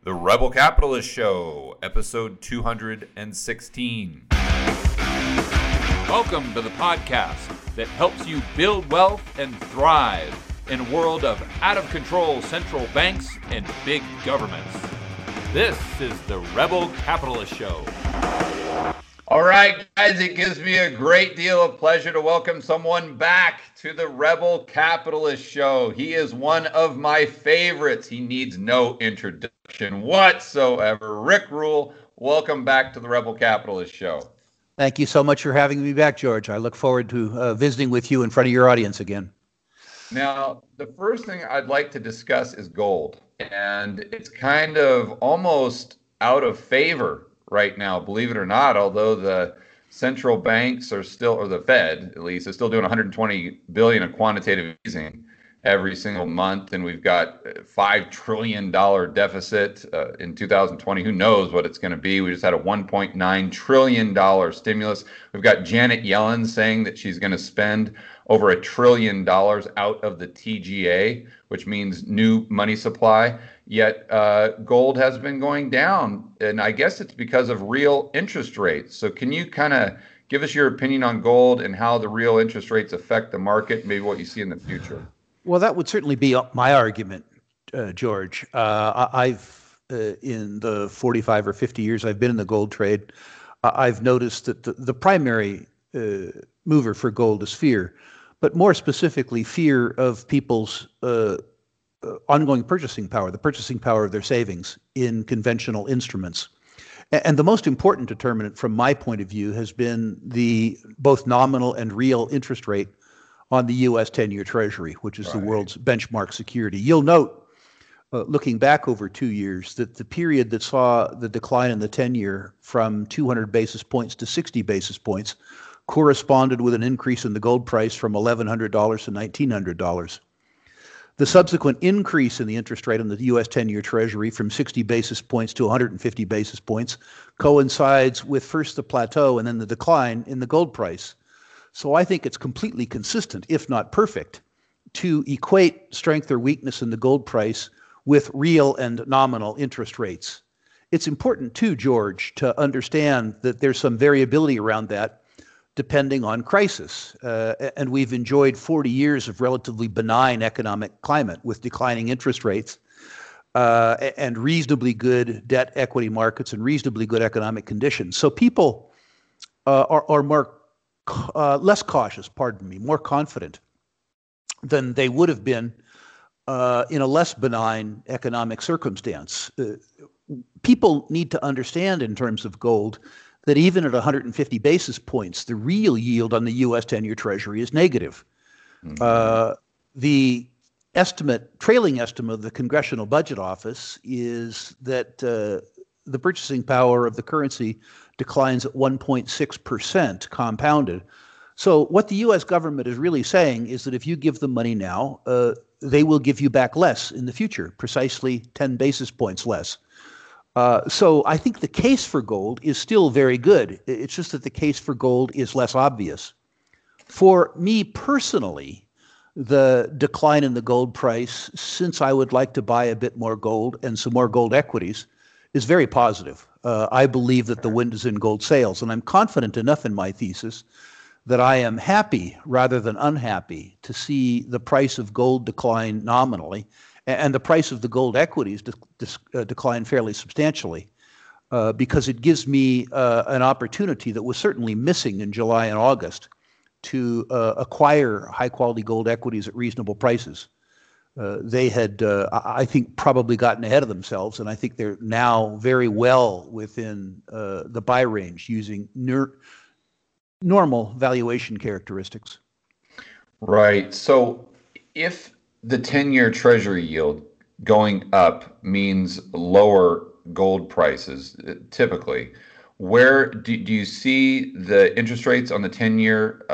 The Rebel Capitalist Show, episode 216. Welcome to the podcast that helps you build wealth and thrive in a world of out-of-control central banks and big governments. This is the Rebel Capitalist Show. All right, guys, it gives me a great deal of pleasure to welcome someone back to the Rebel Capitalist Show. He is one of my favorites. He needs no introduction whatsoever. Rick Rule, welcome back to the Rebel Capitalist Show. Thank you so much for having me back, George. I look forward to visiting with you in front of your audience again. Now, the first thing I'd like to discuss is gold. And it's kind of almost out of favor right now, believe it or not, although the central banks are still, or the Fed at least, is still doing 120 billion of quantitative easing every single month, and we've got $5 trillion deficit in 2020. Who knows what it's going to be? We just had a $1.9 trillion stimulus. We've got Janet Yellen saying that she's going to spend over $1 trillion out of the TGA, which means new money supply. Yet gold has been going down, and I guess it's because of real interest rates. So can you kind of give us your opinion on gold and how the real interest rates affect the market, maybe what you see in the future? Well, that would certainly be my argument, George. I've, in the 45 or 50 years I've been in the gold trade, I've noticed that the primary mover for gold is fear, but more specifically, fear of people's ongoing purchasing power, the purchasing power of their savings in conventional instruments. And the most important determinant from my point of view has been the both nominal and real interest rate on the U.S. 10-year Treasury, which is the world's benchmark security. You'll note, looking back over 2 years, that the period that saw the decline in the 10-year from 200 basis points to 60 basis points corresponded with an increase in the gold price from $1,100 to $1,900. The subsequent increase in the interest rate on the U.S. 10-year Treasury from 60 basis points to 150 basis points coincides with first the plateau and then the decline in the gold price. So I think it's completely consistent, if not perfect, to equate strength or weakness in the gold price with real and nominal interest rates. It's important too, George, to understand that there's some variability around that depending on crisis. And we've enjoyed 40 years of relatively benign economic climate with declining interest rates and reasonably good debt equity markets and reasonably good economic conditions. So people are more less cautious, more confident than they would have been in a less benign economic circumstance. People need to understand in terms of gold that even at 150 basis points, the real yield on the U.S. 10-year Treasury is negative. Mm-hmm. The trailing estimate of the Congressional Budget Office is that the purchasing power of the currency declines at 1.6% compounded. So what the U.S. government is really saying is that if you give them money now, they will give you back less in the future, precisely 10 basis points less. So I think the case for gold is still very good. It's just that the case for gold is less obvious. For me personally, the decline in the gold price, since I would like to buy a bit more gold and some more gold equities, is very positive. I believe that the wind is in gold sails, and I'm confident enough in my thesis that I am happy rather than unhappy to see the price of gold decline nominally and the price of the gold equities decline fairly substantially, because it gives me an opportunity that was certainly missing in July and August to acquire high-quality gold equities at reasonable prices. They had, I think, probably gotten ahead of themselves, and I think they're now very well within the buy range using normal valuation characteristics. Right. So if the 10-year Treasury yield going up means lower gold prices, typically, where do you see the interest rates on the 10-year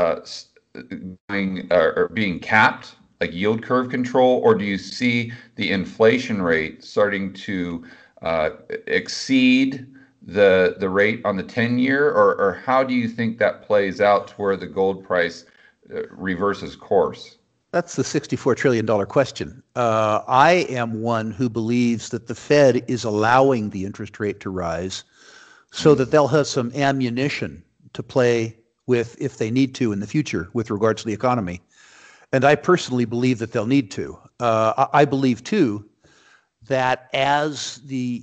being capped, like yield curve control, or do you see the inflation rate starting to exceed the rate on the 10-year, or how do you think that plays out to where the gold price reverses course? That's the $64 trillion question. I am one who believes that the Fed is allowing the interest rate to rise so that they'll have some ammunition to play with if they need to in the future with regards to the economy. And I personally believe that they'll need to. I believe, too, that as the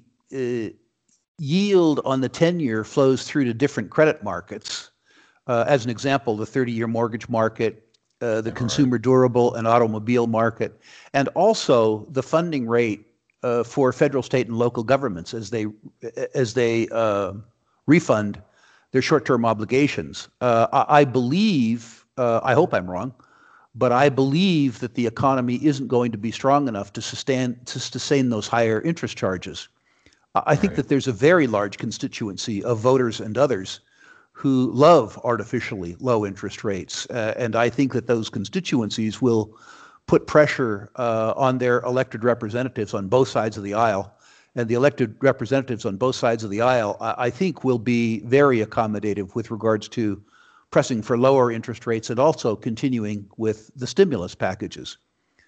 yield on the 10-year flows through to different credit markets, as an example, the 30-year mortgage market, the consumer durable and automobile market, and also the funding rate for federal, state, and local governments as they refund their short-term obligations. I believe, I hope I'm wrong, but I believe that the economy isn't going to be strong enough to sustain those higher interest charges. I think that there's a very large constituency of voters and others who love artificially low interest rates. And I think that those constituencies will put pressure on their elected representatives on both sides of the aisle. And the elected representatives on both sides of the aisle, I think, will be very accommodative with regards to pressing for lower interest rates and also continuing with the stimulus packages.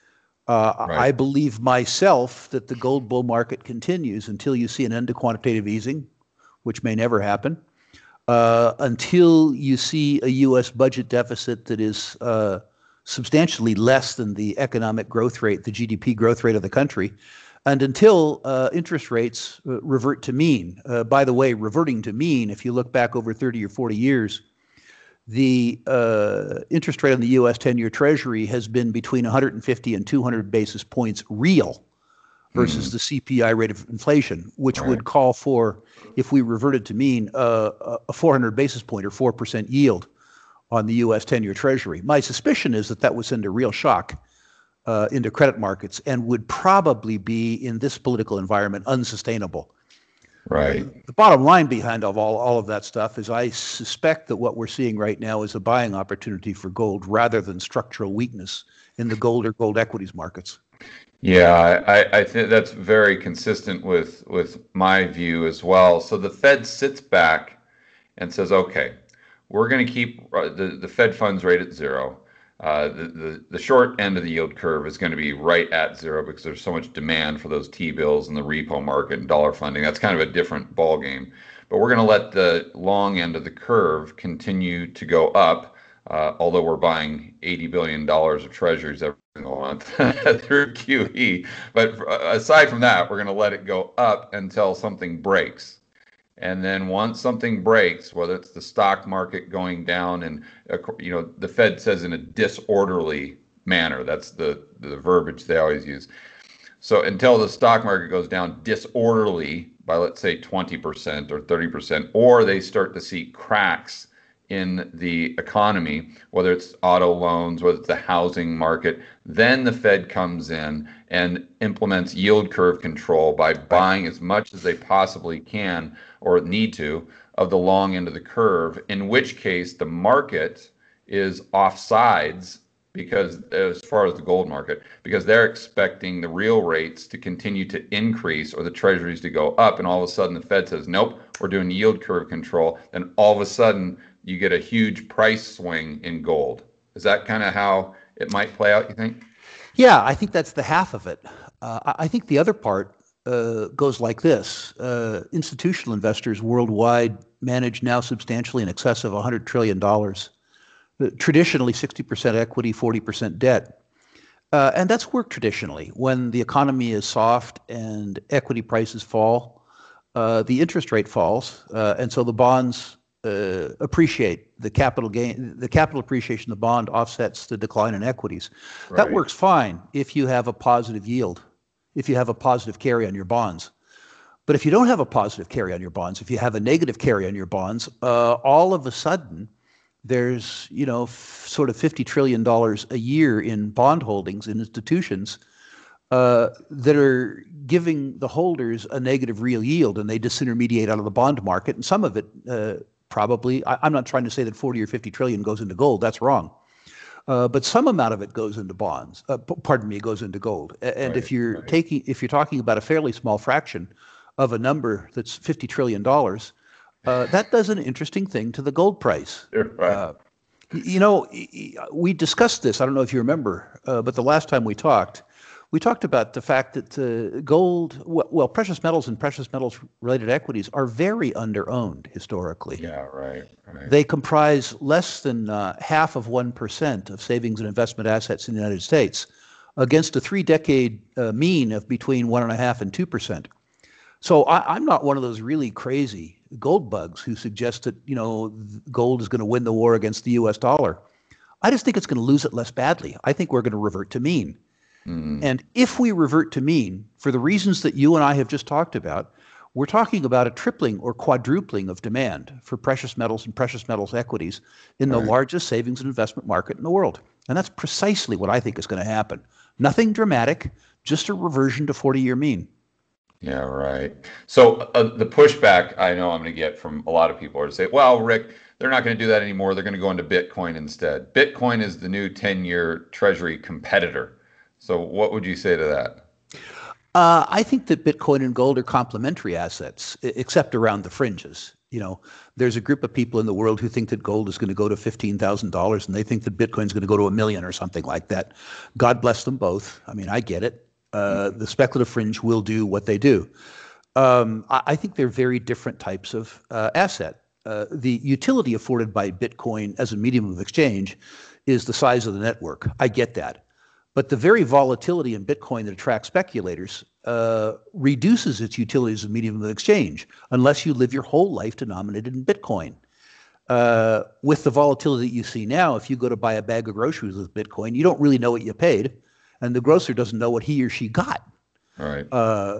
I believe myself that the gold bull market continues until you see an end to quantitative easing, which may never happen. Until you see a U.S. budget deficit that is substantially less than the economic growth rate, the GDP growth rate of the country, and until interest rates revert to mean. By the way, reverting to mean, if you look back over 30 or 40 years, the interest rate on the U.S. 10-year Treasury has been between 150 and 200 basis points real versus the CPI rate of inflation, which would call for, if we reverted to mean, a 400 basis point or 4% yield on the U.S. 10-year Treasury. My suspicion is that that would send a real shock into credit markets and would probably be, in this political environment, unsustainable. Right. The bottom line behind all of that stuff is I suspect that what we're seeing right now is a buying opportunity for gold rather than structural weakness in the gold or gold equities markets. Yeah, I think that's very consistent with my view as well. So the Fed sits back and says, okay, we're going to keep the Fed funds rate at zero. The short end of the yield curve is going to be right at zero because there's so much demand for those T-bills and the repo market and dollar funding. That's kind of a different ball game. But we're going to let the long end of the curve continue to go up, although we're buying $80 billion of treasuries every single month through QE. But aside from that, we're going to let it go up until something breaks. And then once something breaks, whether it's the stock market going down, and the Fed says in a disorderly manner, that's the verbiage they always use. So until the stock market goes down disorderly by, let's say, 20% or 30%, or they start to see cracks in the economy, whether it's auto loans, whether it's the housing market, then the Fed comes in and implements yield curve control by buying as much as they possibly can or need to of the long end of the curve, in which case the market is offsides because, as far as the gold market, because they're expecting the real rates to continue to increase or the treasuries to go up, and all of a sudden the Fed says, nope, we're doing yield curve control, then all of a sudden you get a huge price swing in gold. Is that kind of how it might play out, you think? Yeah, I think that's the half of it. I think the other part goes like this. Institutional investors worldwide manage now substantially in excess of $100 trillion. Traditionally, 60% equity, 40% debt. And that's worked traditionally. When the economy is soft and equity prices fall, the interest rate falls, and so the bonds appreciate. The capital appreciation of the bond offsets the decline in equities. Right. That works fine if you have a positive yield, if you have a positive carry on your bonds. But if you don't have a positive carry on your bonds, if you have a negative carry on your bonds, all of a sudden there's sort of $50 trillion a year in bond holdings in institutions that are giving the holders a negative real yield, and they disintermediate out of the bond market. And some of it probably, I'm not trying to say that 40 or 50 trillion goes into gold. That's wrong. But some amount of it goes into bonds. Goes into gold. And if you're talking about a fairly small fraction of a number that's $50 trillion, that does an interesting thing to the gold price. Right. We discussed this. I don't know if you remember, but the last time we talked about the fact that gold, well, precious metals and precious metals related equities are very underowned historically. Yeah, right. They comprise less than half of 1% of savings and investment assets in the United States, against a 3-decade mean of between 1.5% and 2%. So I'm not one of those really crazy gold bugs who suggest that gold is going to win the war against the U.S. dollar. I just think it's going to lose it less badly. I think we're going to revert to mean. And if we revert to mean, for the reasons that you and I have just talked about, we're talking about a tripling or quadrupling of demand for precious metals and precious metals equities in the largest savings and investment market in the world. And that's precisely what I think is going to happen. Nothing dramatic, just a reversion to 40-year mean. Yeah, right. So the pushback I know I'm going to get from a lot of people are to say, well, Rick, they're not going to do that anymore. They're going to go into Bitcoin instead. Bitcoin is the new 10-year Treasury competitor. So what would you say to that? I think that Bitcoin and gold are complementary assets, except around the fringes. There's a group of people in the world who think that gold is going to go to $15,000 and they think that Bitcoin is going to go to $1 million or something like that. God bless them both. I mean, I get it. The speculative fringe will do what they do. I think they're very different types of asset. The utility afforded by Bitcoin as a medium of exchange is the size of the network. I get that. But the very volatility in Bitcoin that attracts speculators reduces its utility as a medium of exchange unless you live your whole life denominated in Bitcoin. With the volatility that you see now, if you go to buy a bag of groceries with Bitcoin, you don't really know what you paid, and the grocer doesn't know what he or she got. All right.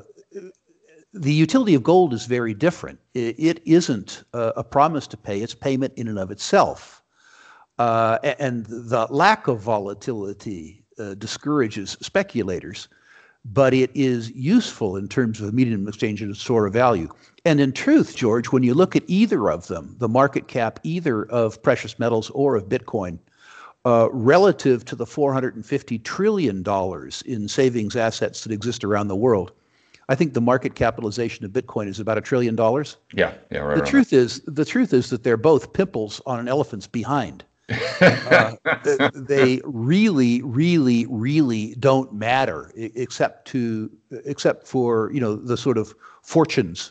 The utility of gold is very different. It isn't a promise to pay, it's payment in and of itself. And the lack of volatility discourages speculators, but it is useful in terms of medium of exchange and a store of value. And in truth, George, when you look at either of them, the market cap either of precious metals or of Bitcoin, relative to the $450 trillion in savings assets that exist around the world, I think the market capitalization of Bitcoin is about $1 trillion. Yeah, right. The truth is that they're both pimples on an elephant's behind. They really, really, really don't matter, except for the sort of fortunes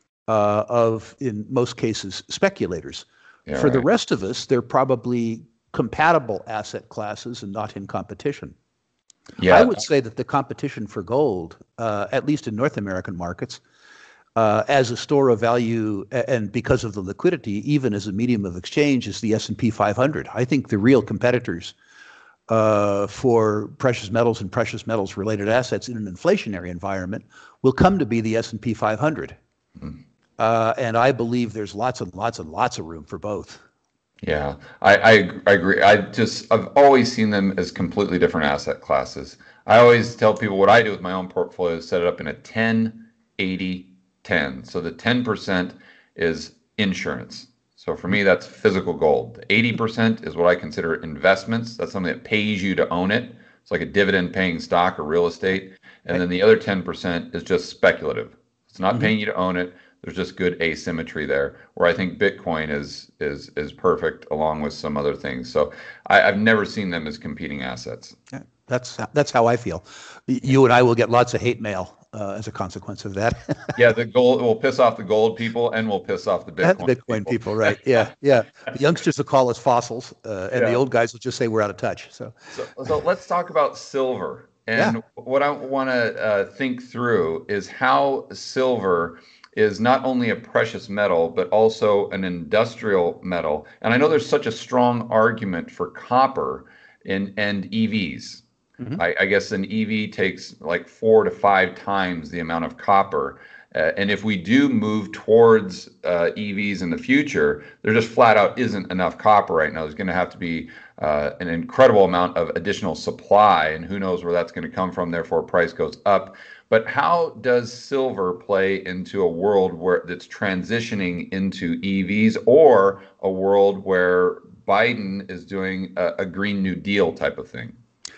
of, in most cases, speculators. Yeah, for the right. rest of us, they're probably compatible asset classes and not in competition. Yeah, I would say that the competition for gold, at least in North American markets, as a store of value and because of the liquidity, even as a medium of exchange, is the S&P 500. I think the real competitors for precious metals and precious metals related assets in an inflationary environment will come to be the S&P 500. And I believe there's lots and lots and lots of room for both. Yeah, I agree. I've always seen them as completely different asset classes. I always tell people what I do with my own portfolio is set it up in a 10-80-10. So the 10% is insurance. So for me, that's physical gold. The 80% is what I consider investments. That's something that pays you to own it. It's like a dividend paying stock or real estate. And then the other 10% is just speculative. It's not paying you to own it. There's just good asymmetry there, where I think Bitcoin is perfect along with some other things. So I've never seen them as competing assets. Yeah, that's how I feel. You and I will get lots of hate mail as a consequence of that. Yeah, the gold will piss off the gold people, and will piss off the Bitcoin people, right? Yeah. The youngsters will call us fossils, and the old guys will just say we're out of touch. So let's talk about silver. And what I want to think through is how silver is not only a precious metal, but also an industrial metal. And I know there's such a strong argument for copper and EVs. I guess an EV takes like 4 to 5 times the amount of copper. And if we do move towards EVs in the future, there just flat out isn't enough copper right now. There's going to have to be an incredible amount of additional supply, and who knows where that's going to come from. Therefore, price goes up. But how does silver play into a world where that's transitioning into EVs, or a world where Biden is doing a Green New Deal type of thing?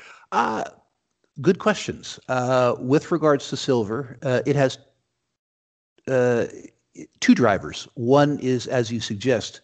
Good questions. With regards to silver, it has 2 drivers. One is, as you suggest,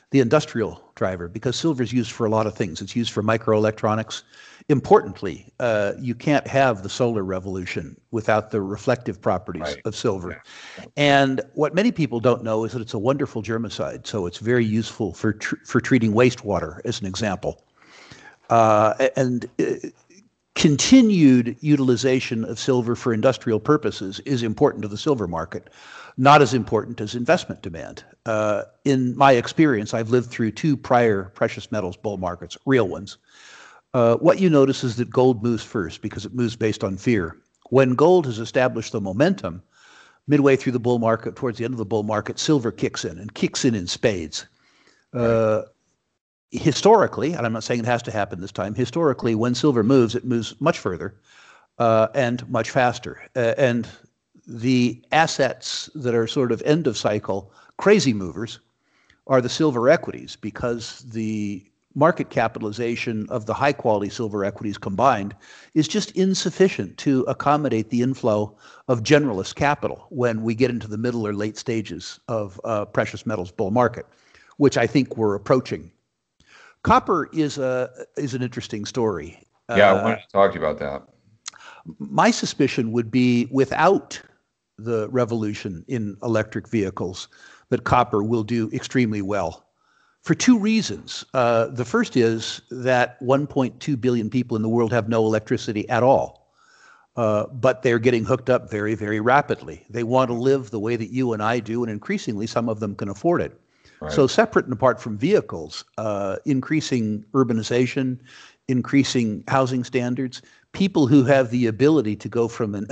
the industrial driver, because silver is used for a lot of things. It's used for microelectronics. Importantly, you can't have the solar revolution without the reflective properties Right. of silver. Yeah. And what many people don't know is that it's a wonderful germicide. So it's very useful for treating wastewater, as an example. And continued utilization of silver for industrial purposes is important to the silver market, not as important as investment demand. In my experience, I've lived through two prior precious metals bull markets, real ones. What you notice is that gold moves first because it moves based on fear. When gold has established the momentum, midway through the bull market, towards the end of the bull market, silver kicks in and kicks in spades. Right. Historically, and I'm not saying it has to happen this time, historically, when silver moves, it moves much further and much faster. And the assets that are sort of end of cycle crazy movers are the silver equities, because the market capitalization of the high quality silver equities combined is just insufficient to accommodate the inflow of generalist capital when we get into the middle or late stages of precious metals bull market, which I think we're approaching. Copper is an interesting story. Yeah, I wanted to talk to you about that. My suspicion would be, without the revolution in electric vehicles, that copper will do extremely well for two reasons. The first is that 1.2 billion people in the world have no electricity at all, but they're getting hooked up very, very rapidly. They want to live the way that you and I do, and increasingly some of them can afford it. Right. So separate and apart from vehicles, increasing urbanization, increasing housing standards, people who have the ability to go from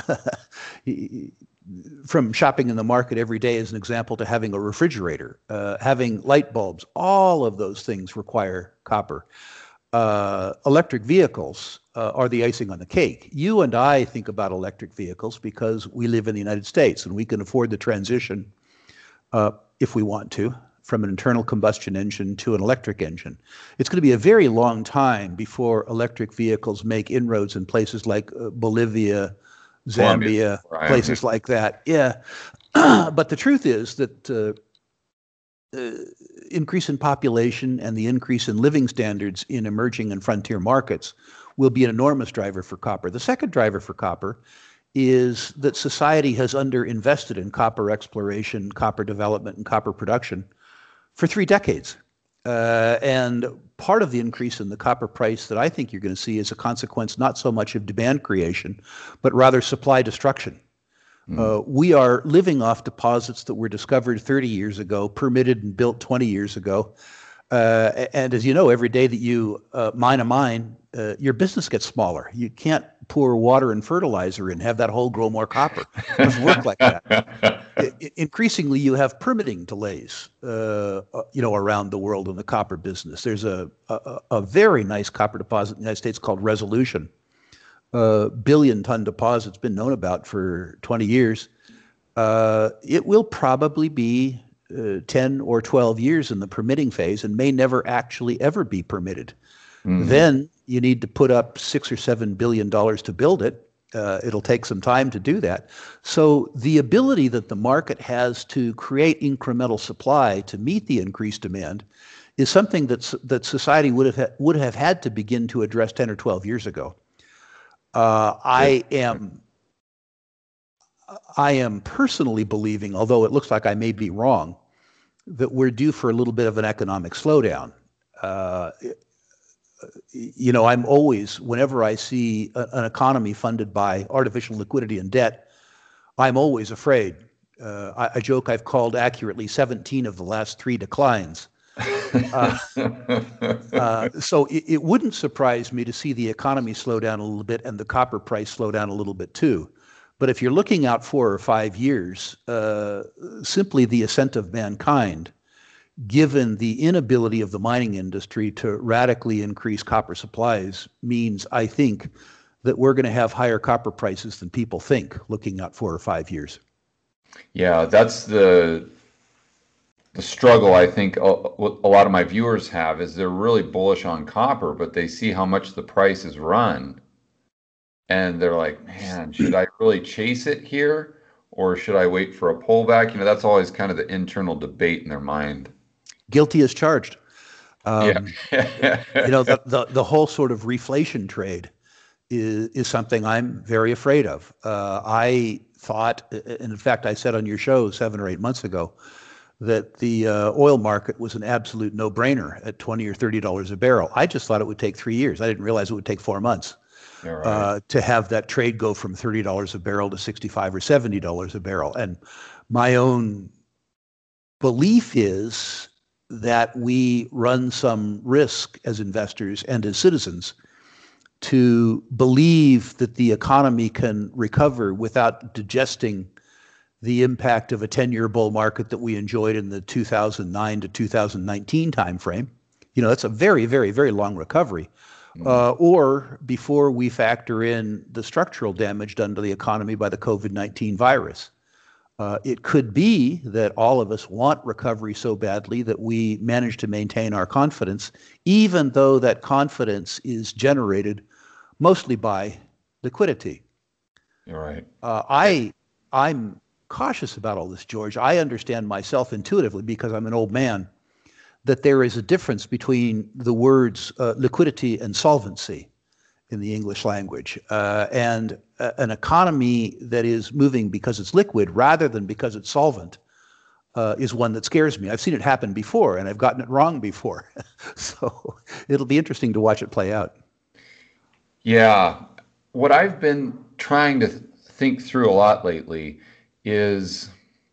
from shopping in the market every day, as an example, to having a refrigerator, having light bulbs, all of those things require copper. Electric vehicles are the icing on the cake. You and I think about electric vehicles because we live in the United States and we can afford the transition, if we want to, from an internal combustion engine to an electric engine. It's going to be a very long time before electric vehicles make inroads in places like Bolivia, Zambia, places like that. Yeah. But the truth is that increase in population and the increase in living standards in emerging and frontier markets will be an enormous driver for copper. The second driver for copper is that society has underinvested in copper exploration, copper development, and copper production for 3 decades. And part of the increase in the copper price that I think you're going to see is a consequence not so much of demand creation, but rather supply destruction. We are living off deposits that were discovered 30 years ago, permitted and built 20 years ago. And as you know, every day that you mine a mine, your business gets smaller. You can't pour water and fertilizer and have that hole grow more copper. It doesn't work like that. Increasingly, you have permitting delays, around the world in the copper business. There's a very nice copper deposit in the United States called Resolution. Billion-ton deposit. It's been known about for 20 years. It will probably be 10 or 12 years in the permitting phase and may never actually ever be permitted. Mm-hmm. Then you need to put up $6 or $7 billion to build it. It'll take some time to do that. So the ability that the market has to create incremental supply to meet the increased demand is something that society would have had to begin to address 10 or 12 years ago. I am personally believing, although it looks like I may be wrong, that we're due for a little bit of an economic slowdown. I'm always, whenever I see an economy funded by artificial liquidity and debt, I'm always afraid. I joke I've called accurately 17 of the last 3 declines. So it wouldn't surprise me to see the economy slow down a little bit and the copper price slow down a little bit too. But if you're looking out 4 or 5 years, simply the ascent of mankind, given the inability of the mining industry to radically increase copper supplies, means, I think, that we're going to have higher copper prices than people think looking out 4 or 5 years. Yeah, that's the struggle I think a lot of my viewers have, is they're really bullish on copper, but they see how much the price has run. And they're like, man, should I really chase it here, or should I wait for a pullback? That's always kind of the internal debate in their mind. Guilty as charged. Yeah. The whole sort of reflation trade is something I'm very afraid of. I thought, and in fact, I said on your show 7 or 8 months ago, that the oil market was an absolute no-brainer at $20 or $30 a barrel. I just thought it would take 3 years. I didn't realize it would take 4 months to have that trade go from $30 a barrel to $65 or $70 a barrel. And my own belief is that we run some risk as investors and as citizens to believe that the economy can recover without digesting the impact of a 10-year bull market that we enjoyed in the 2009 to 2019 timeframe. That's a very, very, very long recovery. Or before we factor in the structural damage done to the economy by the COVID-19 virus. It could be that all of us want recovery so badly that we manage to maintain our confidence, even though that confidence is generated mostly by liquidity. You're right. I'm cautious about all this, George. I understand myself intuitively, because I'm an old man, that there is a difference between the words liquidity and solvency in the English language. And an economy that is moving because it's liquid rather than because it's solvent is one that scares me. I've seen it happen before, and I've gotten it wrong before. So it'll be interesting to watch it play out. Yeah. What I've been trying to think through a lot lately is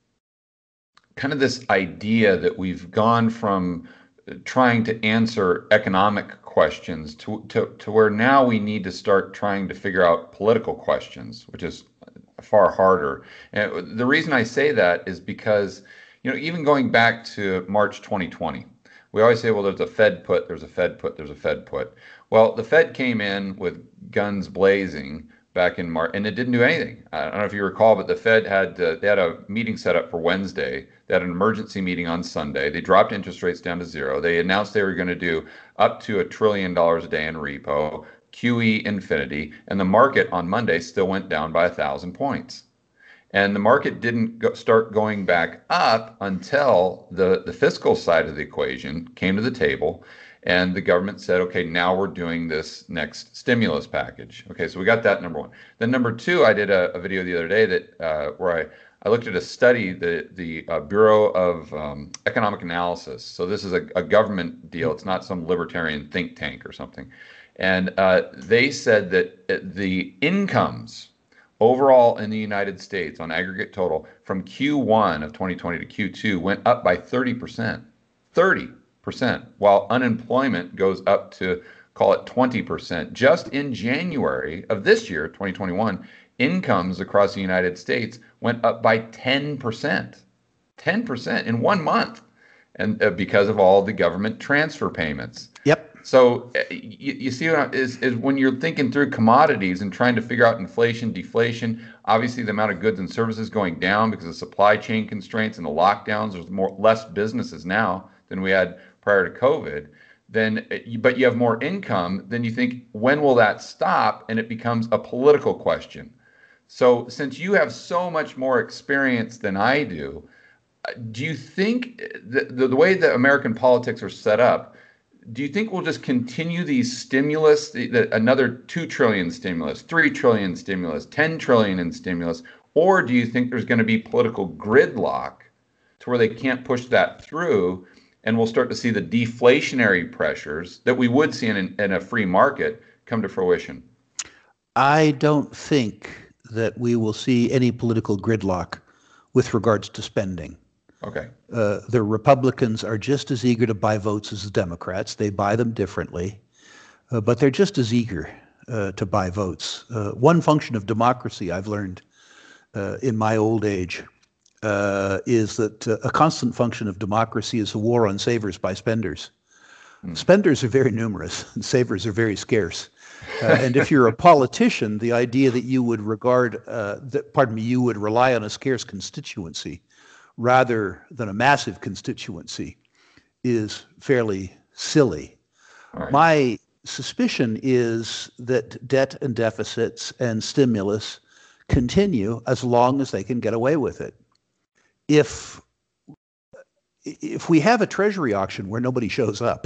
kind of this idea that we've gone from trying to answer economic questions to where now we need to start trying to figure out political questions, which is far harder. And the reason I say that is because, even going back to March 2020, we always say, well, there's a Fed put, there's a Fed put, there's a Fed put. Well, the Fed came in with guns blazing back in March, and it didn't do anything. I don't know if you recall, but the Fed had a meeting set up for Wednesday. They had an emergency meeting on Sunday. They dropped interest rates down to zero. They announced they were going to do up to $1 trillion a day in repo, QE infinity, and the market on Monday still went down by 1,000 points. And the market didn't start going back up until the fiscal side of the equation came to the table. And the government said, okay, now we're doing this next stimulus package. Okay, so we got that, number one. Then number two, I did a video the other day that where I looked at a study, the Bureau of Economic Analysis. So this is a government deal. It's not some libertarian think tank or something. And they said that the incomes overall in the United States on aggregate total from Q1 of 2020 to Q2 went up by 30%. 30%, while unemployment goes up to, call it 20%. Just in January of this year, 2021, incomes across the United States went up by 10%. 10% in 1 month, and because of all the government transfer payments. Yep. So you see what is when you're thinking through commodities and trying to figure out inflation, deflation, obviously the amount of goods and services going down because of supply chain constraints and the lockdowns. There's less businesses now than we had prior to COVID. But you have more income. Then you think, when will that stop? And it becomes a political question. So since you have so much more experience than I do you think the way that American politics are set up, do you think we'll just continue these stimulus, another 2 trillion stimulus, 3 trillion stimulus, 10 trillion in stimulus, or do you think there's going to be political gridlock to where they can't push that through, and we'll start to see the deflationary pressures that we would see in a free market come to fruition? I don't think that we will see any political gridlock with regards to spending. Okay. The Republicans are just as eager to buy votes as the Democrats. They buy them differently, but they're just as eager to buy votes. One function of democracy I've learned in my old age is that a constant function of democracy is a war on savers by spenders. Spenders are very numerous and savers are very scarce. And if you're a politician, the idea that you would you would rely on a scarce constituency rather than a massive constituency is fairly silly. Right. My suspicion is that debt and deficits and stimulus continue as long as they can get away with it. If if we have a treasury auction where nobody shows up,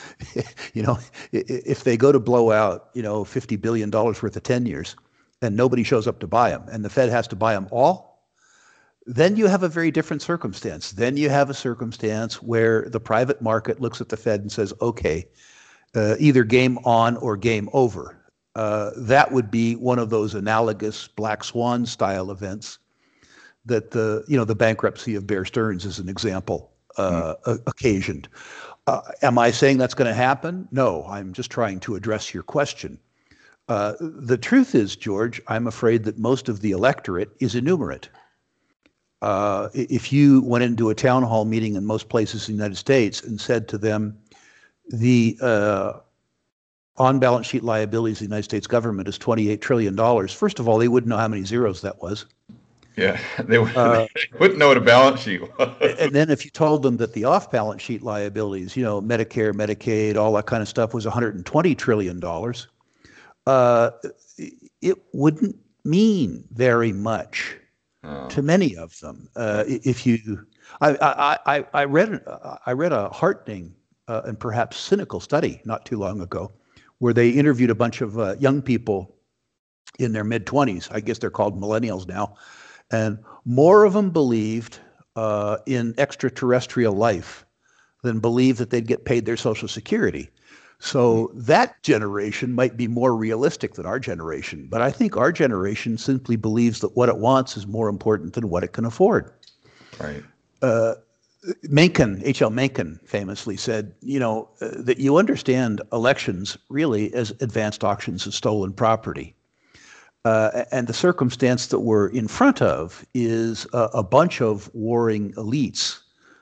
if they go to blow out, $50 billion worth of 10 years and nobody shows up to buy them and the Fed has to buy them all, then you have a very different circumstance. Then you have a circumstance where the private market looks at the Fed and says, okay, either game on or game over. That would be one of those analogous Black Swan style events that the bankruptcy of Bear Stearns is an example occasioned. Am I saying that's going to happen? No, I'm just trying to address your question. The truth is, George, I'm afraid that most of the electorate is innumerate. If you went into a town hall meeting in most places in the United States and said to them, the on-balance sheet liabilities of the United States government is $28 trillion, first of all, they wouldn't know how many zeros that was. Yeah, they wouldn't know what a balance sheet was. And then if you told them that the off-balance sheet liabilities, Medicare, Medicaid, all that kind of stuff was $120 trillion, it wouldn't mean very much to many of them. I read a heartening and perhaps cynical study not too long ago where they interviewed a bunch of young people in their mid-20s. I guess they're called millennials now. And more of them believed in extraterrestrial life than believed that they'd get paid their Social Security. So that generation might be more realistic than our generation. But I think our generation simply believes that what it wants is more important than what it can afford. Right. H.L. Mencken famously said, that you understand elections really as advanced auctions of stolen property. And the circumstance that we're in front of is a bunch of warring elites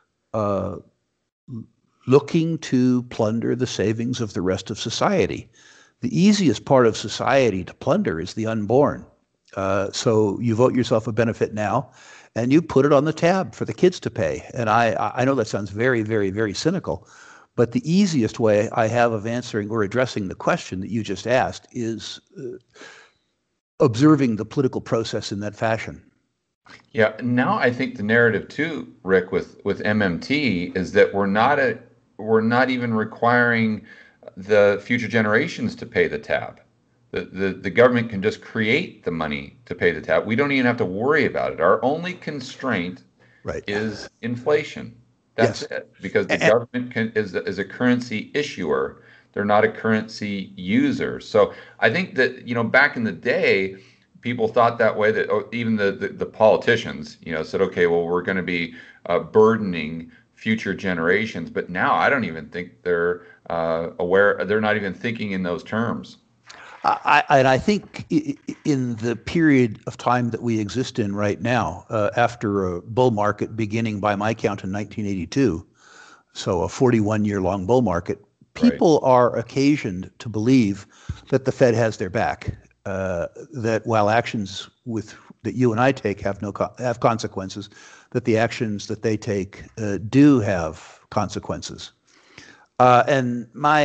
looking to plunder the savings of the rest of society. The easiest part of society to plunder is the unborn. So you vote yourself a benefit now, and you put it on the tab for the kids to pay. And I know that sounds very, very, very cynical, but the easiest way I have of answering or addressing the question that you just asked is observing the political process in that fashion. Yeah, now I think the narrative too, Rick, with MMT is that we're not even requiring the future generations to pay the tab. The government can just create the money to pay the tab. We don't even have to worry about it. Our only constraint is inflation. That's it. Because the government is a currency issuer. They're not a currency user. So I think that, back in the day, people thought that way, that even the politicians, said, okay, well, we're going to be burdening future generations. But now I don't even think they're aware. They're not even thinking in those terms. I think in the period of time that we exist in right now, after a bull market beginning by my count in 1982, so a 41-year-long bull market, people are occasioned to believe that the Fed has their back, that while actions that you and I take have consequences, that the actions that they take do have consequences. And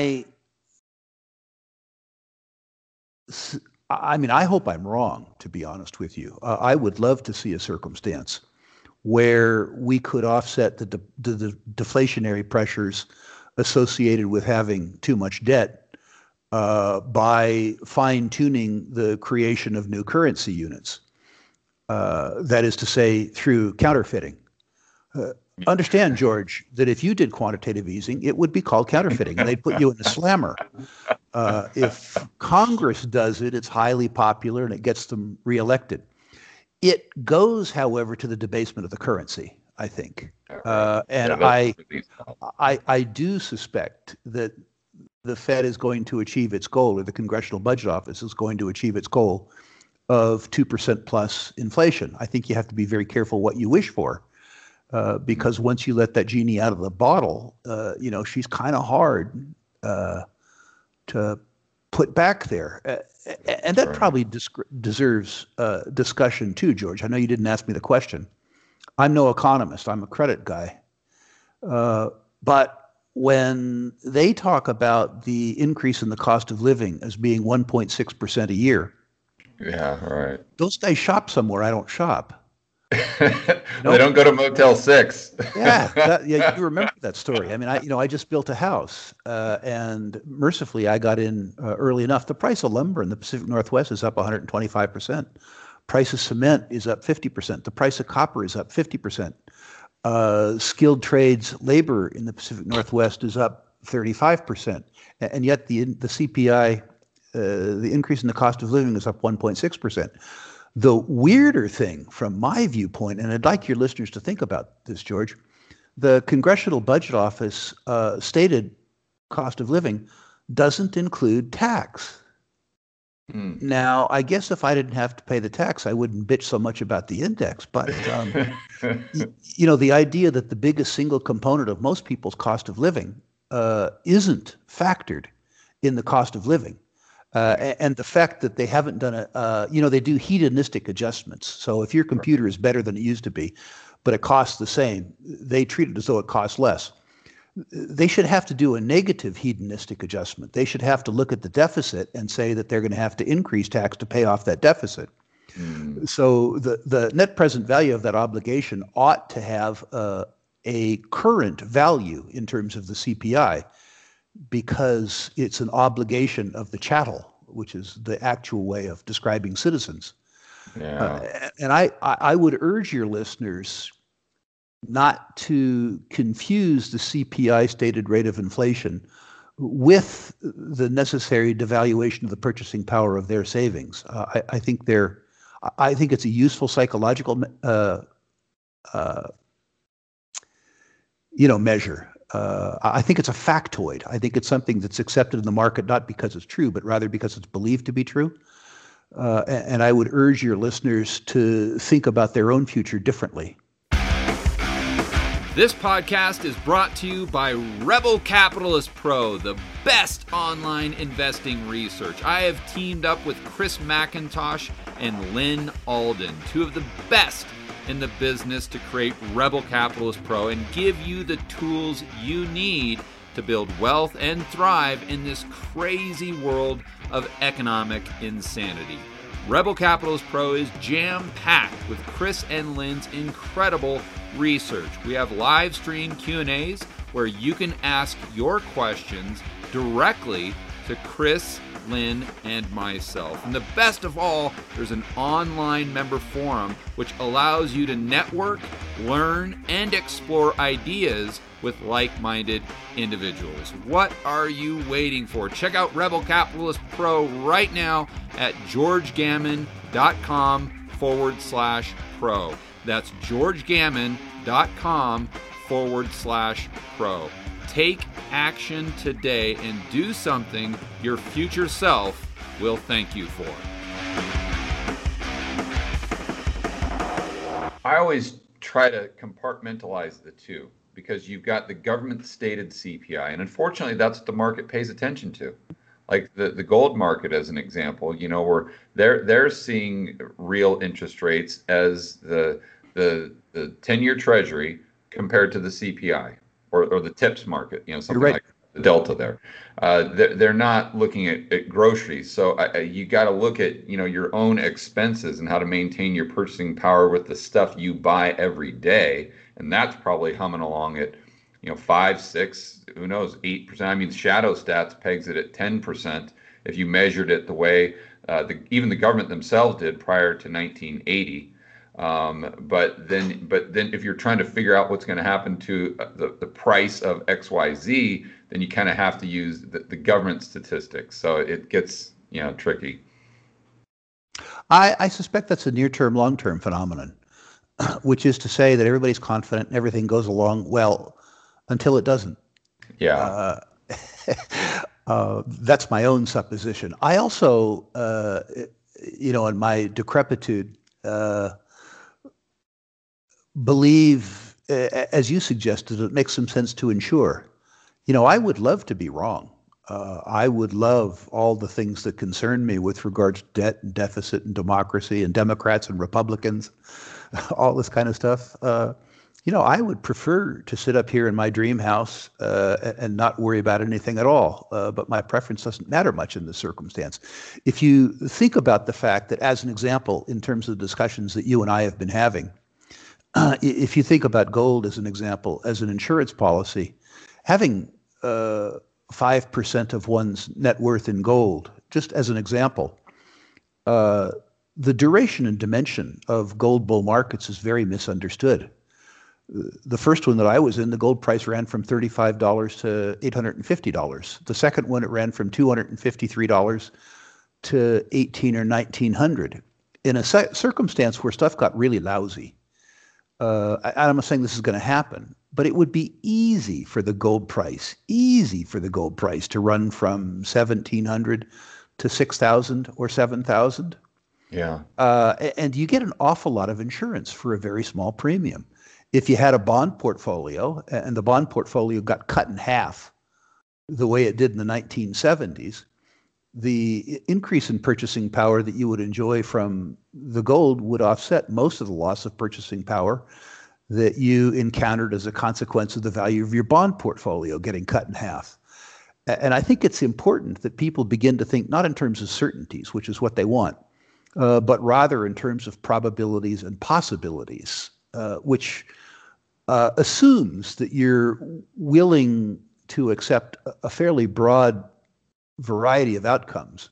I hope I'm wrong, to be honest with you. I would love to see a circumstance where we could offset the deflationary pressures associated with having too much debt by fine-tuning the creation of new currency units. That is to say, through counterfeiting. Understand, George, that if you did quantitative easing, it would be called counterfeiting, and they'd put you in a slammer. If Congress does it, it's highly popular and it gets them reelected. It goes, however, to the debasement of the currency, I think. And I do suspect that the Fed is going to achieve its goal, or the Congressional Budget Office is going to achieve its goal of 2% plus inflation. I think you have to be very careful what you wish for. Because once you let that genie out of the bottle, she's kind of hard to put back there. And that probably deserves discussion too, George. I know you didn't ask me the question. I'm no economist. I'm a credit guy. But when they talk about the increase in the cost of living as being 1.6% a year, yeah, right. Those guys shop somewhere I don't shop. They don't go to Motel 6. Yeah, you remember that story. I mean, I just built a house, and mercifully, I got in early enough. The price of lumber in the Pacific Northwest is up 125%. Price of cement is up 50%. The price of copper is up 50%. Skilled trades labor in the Pacific Northwest is up 35%, and yet the CPI, the increase in the cost of living, is up 1.6%. The weirder thing from my viewpoint, and I'd like your listeners to think about this, George, the Congressional Budget Office stated cost of living doesn't include tax. Now, I guess if I didn't have to pay the tax, I wouldn't bitch so much about the index. But, the idea that the biggest single component of most people's cost of living isn't factored in the cost of living. And the fact that they haven't done they do hedonistic adjustments. So if your computer is better than it used to be, but it costs the same, they treat it as though it costs less. They should have to do a negative hedonistic adjustment. They should have to look at the deficit and say that they're going to have to increase tax to pay off that deficit. So the net present value of that obligation ought to have a current value in terms of the CPI, because it's an obligation of the chattel, which is the actual way of describing citizens. And I would urge your listeners not to confuse the CPI stated rate of inflation with the necessary devaluation of the purchasing power of their savings. I think it's a useful psychological measure. I think it's a factoid. I think it's something that's accepted in the market not because it's true, but rather because it's believed to be true. And I would urge your listeners to think about their own future differently. This podcast is brought to you by Rebel Capitalist Pro, the best online investing research. I have teamed up with Chris McIntosh and Lynn Alden, two of the best in the business, to create Rebel Capitalist Pro and give you the tools you need to build wealth and thrive in this crazy world of economic insanity. Rebel Capitalist Pro is jam-packed with Chris and Lynn's incredible research. We have live stream Q&As where you can ask your questions directly to Chris, Lynn, and myself. And the best of all, there's an online member forum which allows you to network, learn, and explore ideas with like-minded individuals. What are you waiting for? Check out Rebel Capitalist Pro right now at georgegammon.com/pro. That's georgegammon.com/pro. Take action today and do something your future self will thank you for. I always try to compartmentalize the two, because you've got the government stated CPI, and unfortunately that's what the market pays attention to. Like the gold market as an example, where they're seeing real interest rates as the 10-year treasury compared to the CPI or the TIPS market, something right. like the delta there. They're not looking at groceries. So you got to look at, your own expenses and how to maintain your purchasing power with the stuff you buy every day. And that's probably humming along at, 5, 6, who knows, 8%. I mean, Shadow Stats pegs it at 10% if you measured it the way even the government themselves did prior to 1980. But then if you're trying to figure out what's going to happen to the price of XYZ, then you kind of have to use the government statistics. So it gets, tricky. I suspect that's a near-term, long-term phenomenon, which is to say that everybody's confident and everything goes along well until it doesn't. Yeah. That's my own supposition. I also, in my decrepitude, believe, as you suggested, it makes some sense to insure. I would love to be wrong. I would love all the things that concern me with regards to debt and deficit and democracy and Democrats and Republicans, all this kind of stuff. I would prefer to sit up here in my dream house and not worry about anything at all. But my preference doesn't matter much in this circumstance. If you think about the fact that, as an example, in terms of the discussions that you and I have been having, if you think about gold as an example, as an insurance policy, having 5% of one's net worth in gold, just as an example, the duration and dimension of gold bull markets is very misunderstood. The first one that I was in, the gold price ran from $35 to $850. The second one, it ran from $253 to $1,800 or $1,900. In a circumstance where stuff got really lousy, I'm not saying this is going to happen, but it would be easy for the gold price to run from 1,700 to 6,000 or 7,000. Yeah. And you get an awful lot of insurance for a very small premium. If you had a bond portfolio and the bond portfolio got cut in half the way it did in the 1970s, the increase in purchasing power that you would enjoy from the gold would offset most of the loss of purchasing power that you encountered as a consequence of the value of your bond portfolio getting cut in half. And I think it's important that people begin to think not in terms of certainties, which is what they want, but rather in terms of probabilities and possibilities, which assumes that you're willing to accept a fairly broad variety of outcomes,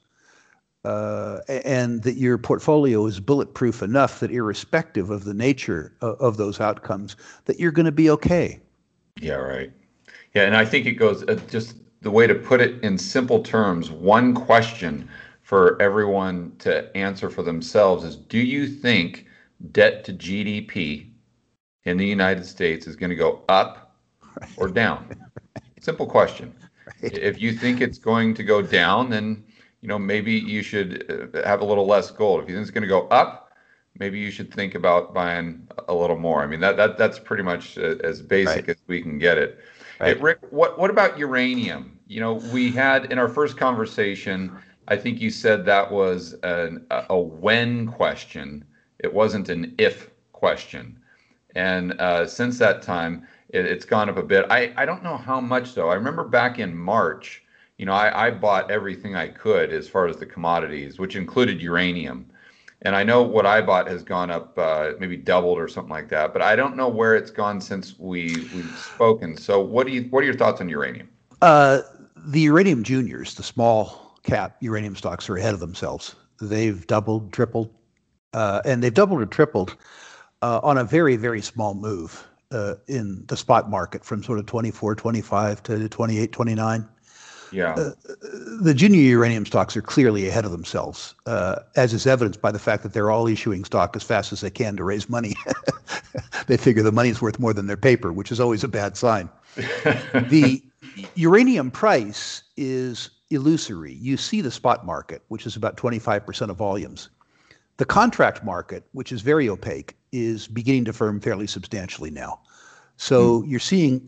and that your portfolio is bulletproof enough that irrespective of the nature of those outcomes, that you're going to be okay. Yeah, right. Yeah, and I think it goes, just the way to put it in simple terms, one question for everyone to answer for themselves is, do you think debt to GDP in the United States is going to go up or down? Simple question. Right. If you think it's going to go down, then maybe you should have a little less gold. If you think it's going to go up, maybe you should think about buying a little more. I mean, that's pretty much as basic as we can get it. Right. Hey, Rick, what about uranium? We had in our first conversation, I think you said that was a when question. It wasn't an if question. And since that time, it's gone up a bit. I don't know how much, though. I remember back in March, I bought everything I could as far as the commodities, which included uranium. And I know what I bought has gone up, maybe doubled or something like that. But I don't know where it's gone since we've spoken. So what are your thoughts on uranium? The uranium juniors, the small cap uranium stocks, are ahead of themselves. They've doubled, tripled, and they've doubled or tripled on a very, very small move in the spot market from sort of 24, 25 to 28, 29. Yeah. The junior uranium stocks are clearly ahead of themselves, as is evidenced by the fact that they're all issuing stock as fast as they can to raise money. They figure the money's worth more than their paper, which is always a bad sign. The uranium price is illusory. You see the spot market, which is about 25% of volumes. The contract market, which is very opaque, is beginning to firm fairly substantially now. So you're seeing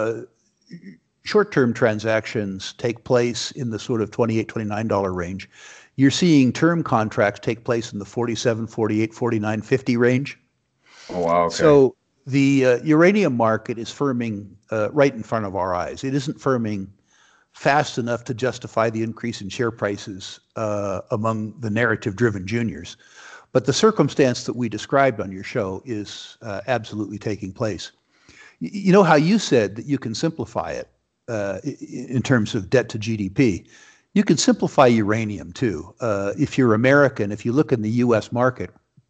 short-term transactions take place in the sort of $28, $29 range. You're seeing term contracts take place in the 47, 48, 49, 50 range. Oh, wow. Okay. So the uranium market is firming right in front of our eyes. It isn't firming fast enough to justify the increase in share prices among the narrative-driven juniors. But the circumstance that we described on your show is absolutely taking place. You know how you said that you can simplify it in terms of debt to GDP? You can simplify uranium too. If you're American, if you look in the U.S. market,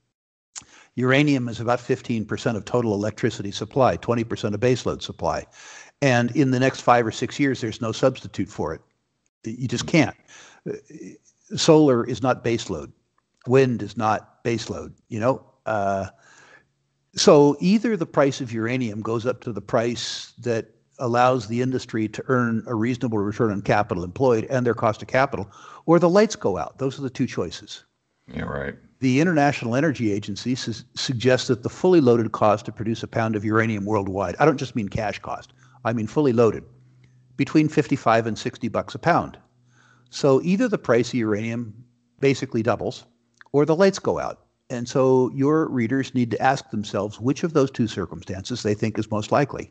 uranium is about 15% of total electricity supply, 20% of baseload supply. And in the next 5 or 6 years, there's no substitute for it. You just can't. Solar is not baseload. Wind is not baseload, So either the price of uranium goes up to the price that allows the industry to earn a reasonable return on capital employed and their cost of capital, or the lights go out. Those are the two choices. Yeah, right. The International Energy Agency suggests that the fully loaded cost to produce a pound of uranium worldwide, I don't just mean cash cost, I mean fully loaded, between $55 and $60 a pound. So either the price of uranium basically doubles, or the lights go out. And so your readers need to ask themselves which of those two circumstances they think is most likely.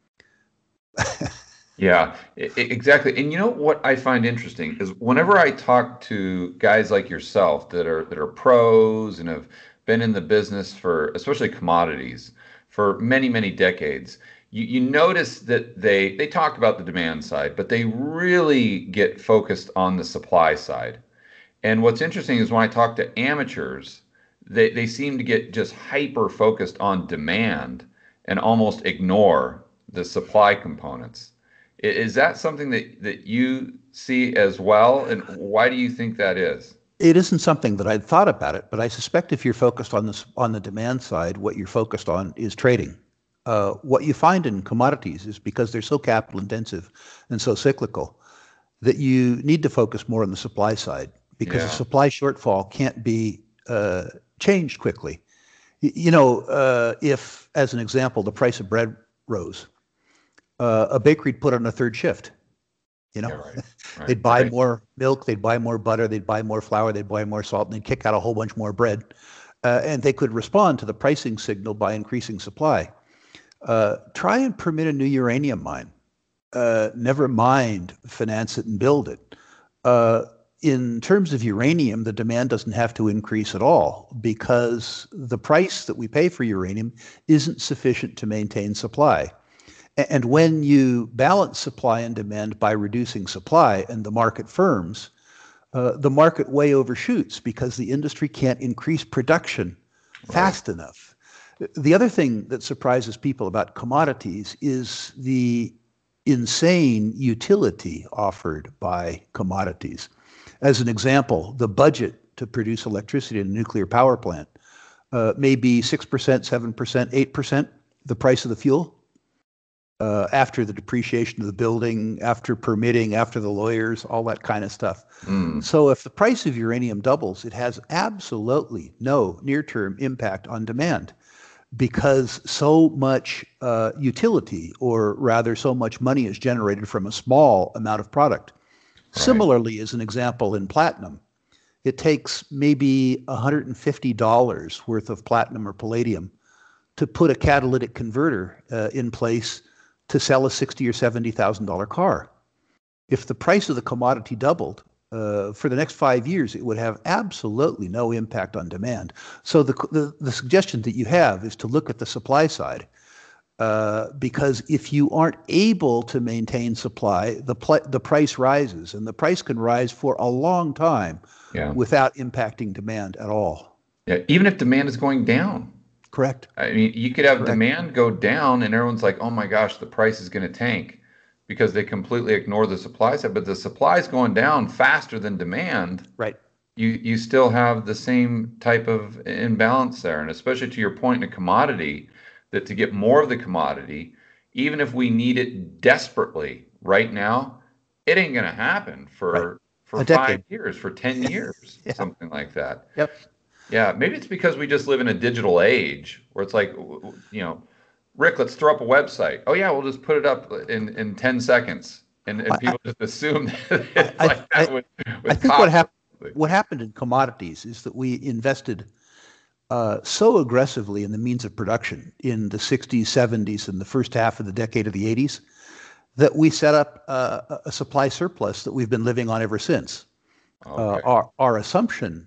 Yeah, exactly. And what I find interesting is whenever I talk to guys like yourself that are pros and have been in the business for especially commodities for many, many decades, you notice that they talk about the demand side, but they really get focused on the supply side. And what's interesting is when I talk to amateurs, they seem to get just hyper focused on demand and almost ignore the supply components. Is that something that you see as well? And why do you think that is? It isn't something that I'd thought about it, but I suspect if you're focused on the demand side, what you're focused on is trading. What you find in commodities is because they're so capital intensive and so cyclical that you need to focus more on the supply side because a supply shortfall can't be changed quickly. If, as an example, the price of bread rose, a bakery'd put on a third shift. Right. They'd buy more milk, they'd buy more butter, they'd buy more flour, they'd buy more salt, and they'd kick out a whole bunch more bread. And they could respond to the pricing signal by increasing supply. Try and permit a new uranium mine. Never mind finance it and build it. In terms of uranium, the demand doesn't have to increase at all because the price that we pay for uranium isn't sufficient to maintain supply. And when you balance supply and demand by reducing supply and the market firms, the market way overshoots because the industry can't increase production fast enough. The other thing that surprises people about commodities is the insane utility offered by commodities. As an example, the budget to produce electricity in a nuclear power plant may be 6%, 7%, 8% the price of the fuel. After the depreciation of the building, after permitting, after the lawyers, all that kind of stuff. So if the price of uranium doubles, it has absolutely no near-term impact on demand because so much utility, or rather so much money is generated from a small amount of product. Right. Similarly, as an example, in platinum, it takes maybe $150 worth of platinum or palladium to put a catalytic converter in place to sell a $60,000 or $70,000 car. If the price of the commodity doubled for the next 5 years, it would have absolutely no impact on demand. So the suggestion that you have is to look at the supply side, because if you aren't able to maintain supply, the price rises, and the price can rise for a long time without impacting demand at all. Yeah, even if demand is going down. Correct. I mean, you could have demand go down and everyone's like, oh my gosh, the price is going to tank because they completely ignore the supply side. But the supply is going down faster than demand. Right. You still have the same type of imbalance there. And especially to your point in a commodity, that to get more of the commodity, even if we need it desperately right now, it ain't going to happen for 5 years, for 10 years, something like that. Yep. Yeah, maybe it's because we just live in a digital age where it's like, Rick, let's throw up a website. Oh, yeah, we'll just put it up in 10 seconds. And people just assume that it's like that with I think what happened in commodities is that we invested so aggressively in the means of production in the 60s, 70s, and the first half of the decade of the 80s that we set up a supply surplus that we've been living on ever since. Okay. Our assumption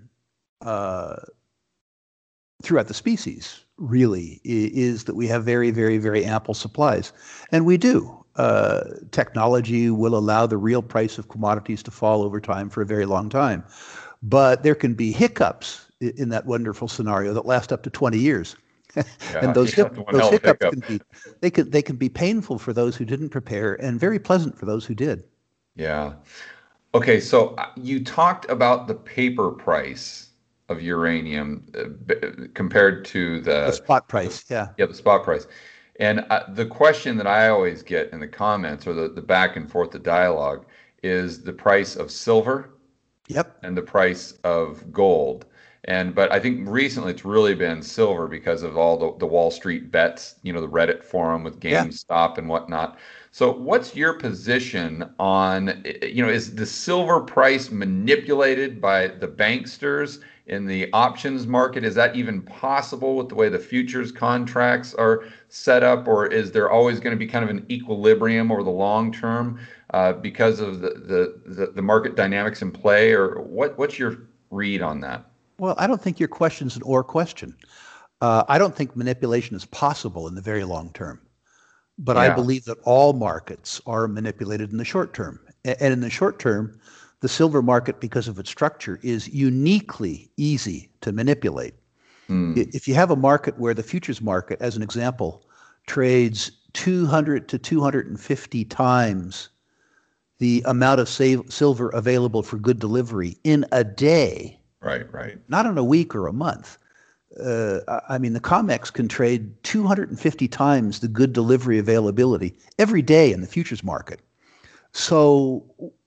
throughout the species really is that we have very, very, very ample supplies. And we do. Technology will allow the real price of commodities to fall over time for a very long time. But there can be hiccups in that wonderful scenario that last up to 20 years. And those hiccups can be painful for those who didn't prepare and very pleasant for those who did. Yeah. Okay, so you talked about the paper price of uranium compared to the spot price. Yeah, the spot price. And the question that I always get in the comments or the back and forth, the dialogue, is the price of silver. Yep. And the price of gold. But I think recently it's really been silver because of all the Wall Street bets, the Reddit forum with GameStop and whatnot. So what's your position on, is the silver price manipulated by the banksters in the options market? Is that even possible with the way the futures contracts are set up, or is there always going to be kind of an equilibrium over the long term because of the market dynamics in play, or what's your read on that? Well, I don't think your question's an or question. I don't think manipulation is possible in the very long term, but I Yeah. believe that all markets are manipulated in the short term. And in the short term, the silver market, because of its structure, is uniquely easy to manipulate. If you have a market where the futures market, as an example, trades 200 to 250 times the amount of silver available for good delivery in a day, Right. not in a week or a month. I mean, the COMEX can trade 250 times the good delivery availability every day in the futures market. So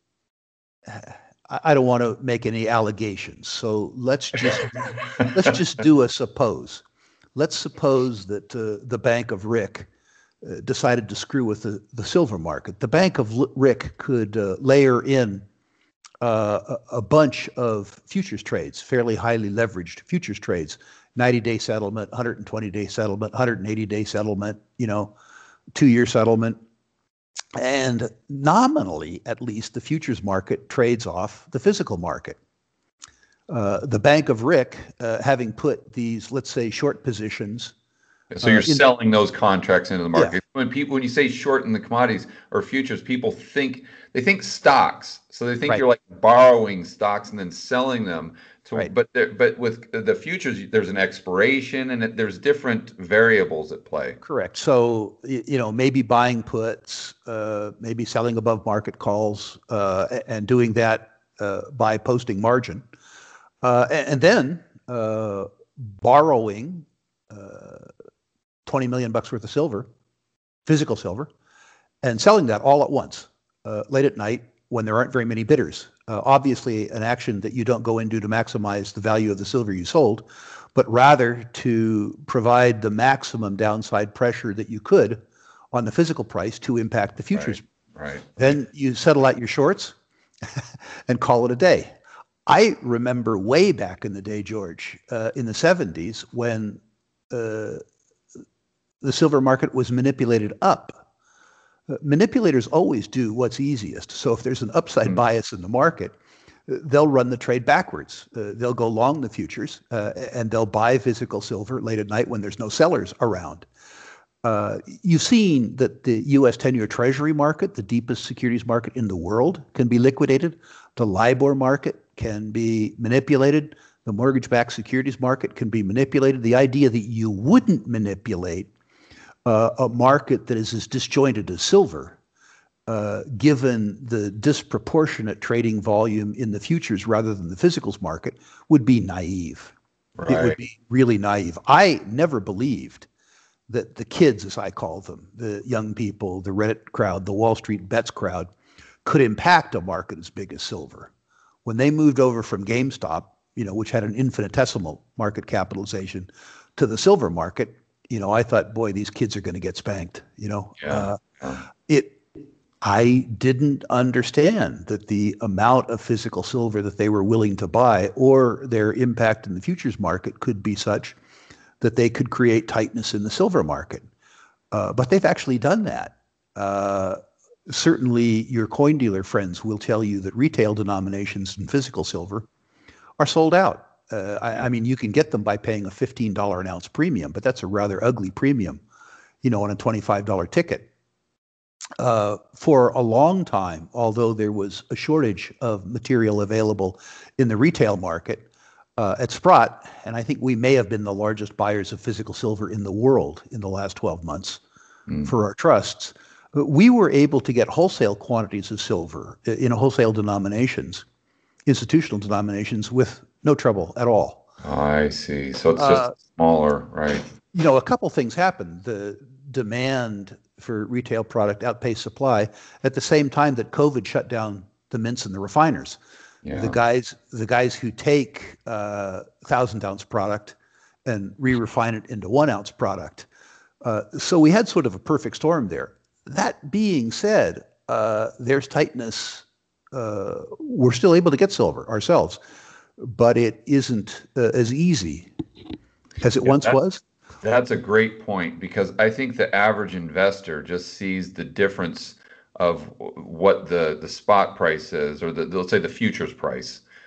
I don't want to make any allegations. So let's just do a suppose. Let's suppose that the Bank of Rick decided to screw with the silver market. The Bank of Rick could layer in a bunch of futures trades, fairly highly leveraged futures trades, 90-day settlement, 120-day settlement, 180-day settlement, 2-year settlement. And nominally, at least, the futures market trades off the physical market. The Bank of Rick, having put these, let's say, short positions. So you're selling those contracts into the market. Yeah. When you say short in the commodities or futures, people think stocks. So they think Right. you're like borrowing stocks and then selling them. So, Right. but with the futures, there's an expiration and there's different variables at play. Correct. So, maybe buying puts, maybe selling above market calls, and doing that by posting margin. And then borrowing $20 million worth of silver, physical silver, and selling that all at once, late at night when there aren't very many bidders. Obviously, an action that you don't go into to maximize the value of the silver you sold, but rather to provide the maximum downside pressure that you could on the physical price to impact the futures. Right. Then you settle out your shorts and call it a day. I remember way back in the day, George, in the 70s, when the silver market was manipulated up. Manipulators always do what's easiest. So if there's an upside bias in the market, they'll run the trade backwards. They'll go long the futures and they'll buy physical silver late at night when there's no sellers around. You've seen that the U.S. 10-year Treasury market, the deepest securities market in the world, can be liquidated. The LIBOR market can be manipulated. The mortgage-backed securities market can be manipulated. The idea that you wouldn't manipulate a market that is as disjointed as silver, given the disproportionate trading volume in the futures rather than the physicals market, would be naive. Right. It would be really naive. I never believed that the kids, as I call them, the young people, the Reddit crowd, the Wall Street bets crowd, could impact a market as big as silver. When they moved over from GameStop, which had an infinitesimal market capitalization, to the silver market, I thought, boy, these kids are going to get spanked. I didn't understand that the amount of physical silver that they were willing to buy or their impact in the futures market could be such that they could create tightness in the silver market. But they've actually done that. Certainly, your coin dealer friends will tell you that retail denominations in physical silver are sold out. I mean, you can get them by paying a $15 an ounce premium, but that's a rather ugly premium, on a $25 ticket. For a long time, although there was a shortage of material available in the retail market, at Sprott, and I think we may have been the largest buyers of physical silver in the world in the last 12 months for our trusts, we were able to get wholesale quantities of silver in wholesale denominations, institutional denominations, with no trouble at all. I see. So it's just smaller, right? A couple things happened. The demand for retail product outpaced supply at the same time that COVID shut down the mints and the refiners. Yeah. The guys who take 1,000-ounce product and re-refine it into 1-ounce product. So we had sort of a perfect storm there. That being said, there's tightness. We're still able to get silver ourselves, but it isn't as easy as it once was. That's a great point, because I think the average investor just sees the difference of what the spot price is, or let's say the futures price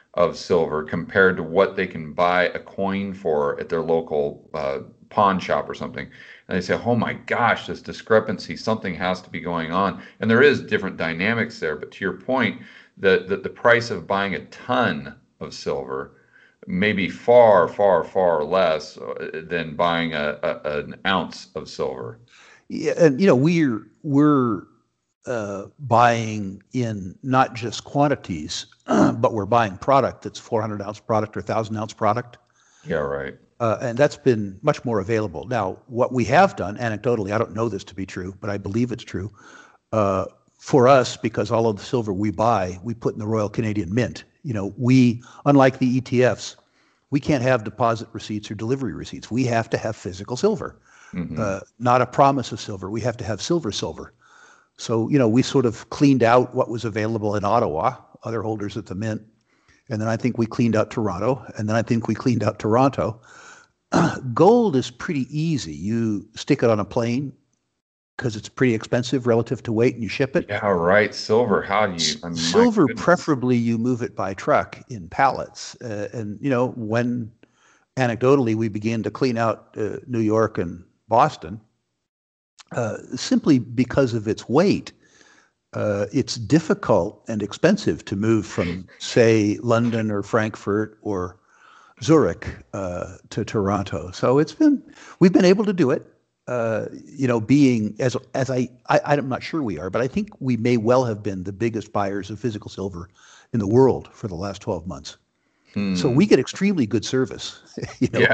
of silver compared to what they can buy a coin for at their local pawn shop or something. And they say, oh my gosh, this discrepancy, something has to be going on. And there is different dynamics there. But to your point, the price of buying a ton of silver may be far, far, far less than buying an ounce of silver. Yeah, and we're buying in not just quantities, but we're buying product that's 400-ounce product or 1,000-ounce product. Yeah, right. And that's been much more available. Now, what we have done, anecdotally, I don't know this to be true, but I believe it's true, for us, because all of the silver we buy, we put in the Royal Canadian Mint. We, unlike the ETFs, we can't have deposit receipts or delivery receipts. We have to have physical silver, not a promise of silver. We have to have silver. So, we sort of cleaned out what was available in Ottawa, other holders at the Mint. And then I think we cleaned out Toronto. And then I think we cleaned out Toronto. Gold is pretty easy. You stick it on a plane because it's pretty expensive relative to weight and you ship it. Yeah, right. Silver, how do you? Silver, preferably you move it by truck in pallets. And, when anecdotally we began to clean out New York and Boston, simply because of its weight, it's difficult and expensive to move from, say, London or Frankfurt or Zurich to Toronto. So we've been able to do it. Being as I'm not sure we are, but I think we may well have been the biggest buyers of physical silver in the world for the last 12 months. So we get extremely good service. Yeah.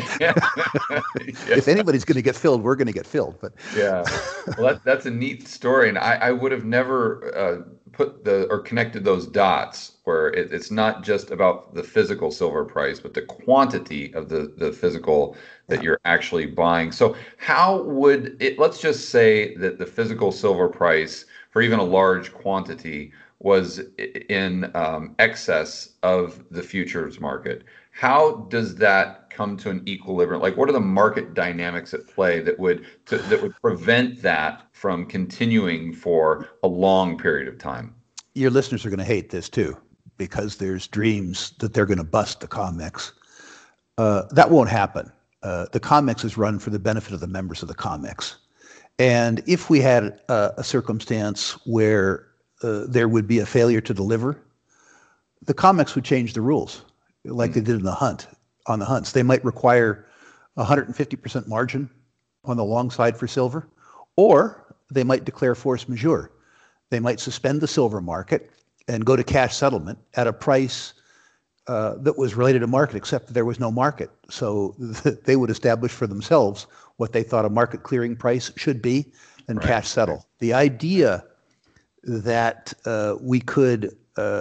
If anybody's going to get filled, we're going to get filled. But yeah, well, that's a neat story, and I would have never connected those dots where it's not just about the physical silver price, but the quantity of the physical that you're actually buying. So how would it? Let's just say that the physical silver price for even a large quantity was in excess of the futures market. How does that come to an equilibrium? Like, what are the market dynamics at play that would prevent that from continuing for a long period of time? Your listeners are going to hate this too, because there's dreams that they're going to bust the COMEX. That won't happen. The COMEX is run for the benefit of the members of the COMEX. And if we had a circumstance where there would be a failure to deliver, the COMEX would change the rules, like they did on the hunts. They might require 150% margin on the long side for silver, or they might declare force majeure. They might suspend the silver market and go to cash settlement at a price that was related to market, except that there was no market. So they would establish for themselves what they thought a market clearing price should be and cash settle. The idea that we could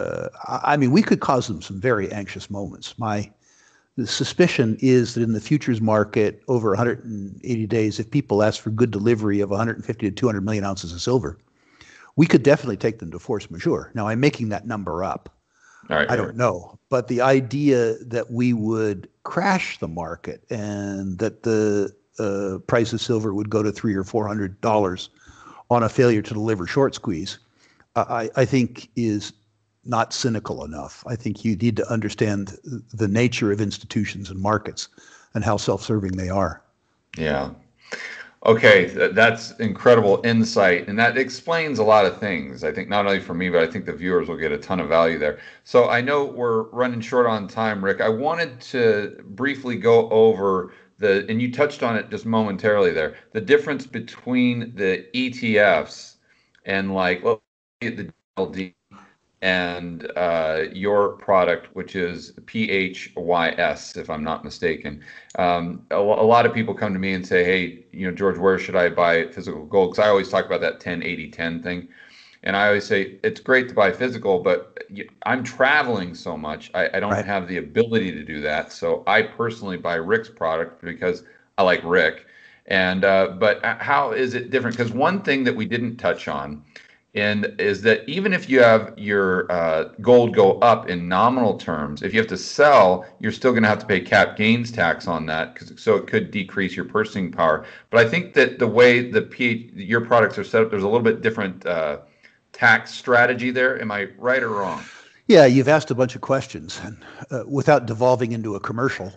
cause them some very anxious moments. The suspicion is that in the futures market over 180 days, if people ask for good delivery of 150 to 200 million ounces of silver, we could definitely take them to force majeure. Now, I'm making that number up. I don't know. But the idea that we would crash the market and that the price of silver would go to $300 or $400 on a failure to deliver short squeeze, I think is not cynical enough. I think you need to understand the nature of institutions and markets and how self-serving they are. Yeah. Okay, that's incredible insight, and that explains a lot of things. I think not only for me, but I think the viewers will get a ton of value there. So I know we're running short on time, Rick. I wanted to briefly go over and you touched on it just momentarily there, the difference between the ETFs and the GLD and your product, which is PHYS, if I'm not mistaken. A lot of people come to me and say, hey, George, where should I buy physical gold? Because I always talk about that 10-80-10 thing. And I always say, it's great to buy physical, but I'm traveling so much, I don't have the ability to do that. So I personally buy Rick's product because I like Rick. And but how is it different? Because one thing that we didn't touch on is that even if you have your gold go up in nominal terms, if you have to sell, you're still going to have to pay cap gains tax on that, so it could decrease your purchasing power. But I think that the way your products are set up, there's a little bit different tax strategy there. Am I right or wrong? Yeah, you've asked a bunch of questions, and without devolving into a commercial,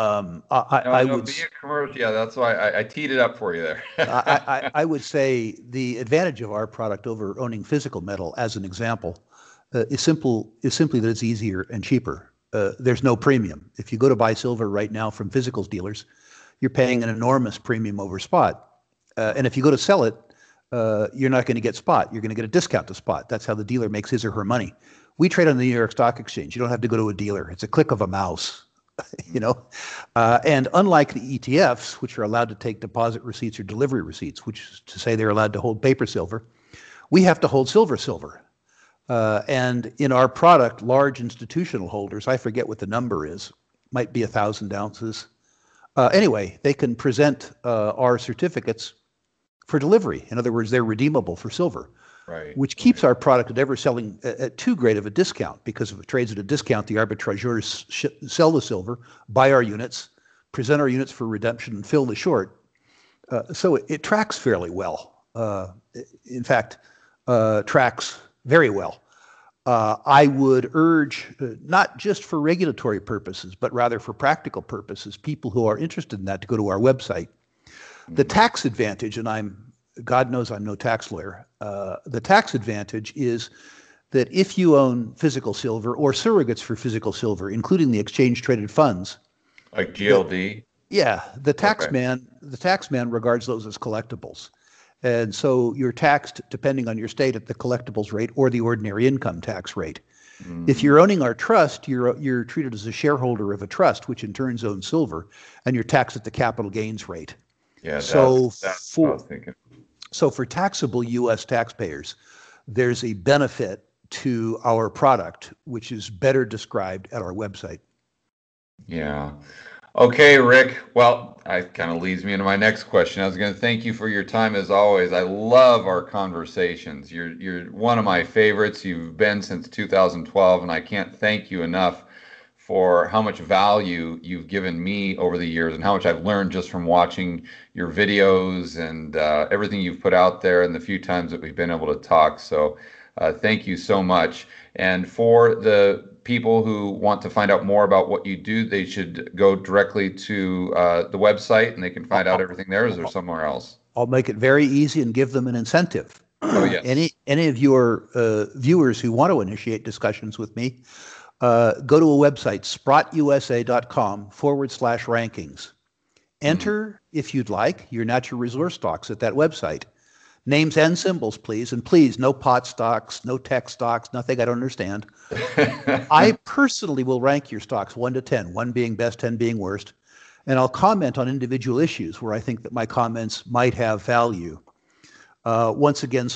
I No, would be a commercial. Yeah, that's why I teed it up for you there. I would say the advantage of our product over owning physical metal, as an example, is simply that it's easier and cheaper. There's no premium. If you go to buy silver right now from physicals dealers, you're paying an enormous premium over spot. And if you go to sell it, you're not going to get spot. You're going to get a discount to spot. That's how the dealer makes his or her money. We trade on the New York Stock Exchange. You don't have to go to a dealer. It's a click of a mouse, you know. And unlike the ETFs, which are allowed to take deposit receipts or delivery receipts, which is to say they're allowed to hold paper silver, we have to hold silver. And in our product, large institutional holders, I forget what the number is, might be 1,000 ounces. Anyway, they can present our certificates for delivery. In other words, they're redeemable for silver, Right. which keeps our product at ever selling at too great of a discount, because if it trades at a discount, the arbitrageurs sell the silver, buy our units, present our units for redemption, and fill the short. So it tracks fairly well. In fact, tracks very well. I would urge, not just for regulatory purposes, but rather for practical purposes, people who are interested in that to go to our website. The tax advantage, and God knows I'm no tax lawyer, the tax advantage is that if you own physical silver or surrogates for physical silver, including the exchange traded funds, Like GLD. the tax man regards those as collectibles. And so you're taxed, depending on your state, at the collectibles rate or the ordinary income tax rate. If you're owning our trust, you're treated as a shareholder of a trust, which in turn owns silver, and you're taxed at the capital gains rate. Yeah, So that's what I was thinking. So for taxable U.S. taxpayers, there's a benefit to our product, which is better described at our website. Yeah. Okay, Rick. Well, that kind of leads me into my next question. I was going to thank you for your time as always. I love our conversations. You're one of my favorites. You've been since 2012, and I can't thank you enough for how much value you've given me over the years and how much I've learned just from watching your videos and everything you've put out there and the few times that we've been able to talk. So thank you so much. And for the people who want to find out more about what you do, they should go directly to the website and they can find out everything there. Is there somewhere else? I'll make it very easy and give them an incentive. Oh, yes. Any of your viewers who want to initiate discussions with me, go to a website, sprotusa.com/rankings. Enter, if you'd like, your natural resource stocks at that website. Names and symbols, please. And please, no pot stocks, no tech stocks, nothing I don't understand. I personally will rank your stocks 1 to 10, 1 being best, 10 being worst. And I'll comment on individual issues where I think that my comments might have value. Once again,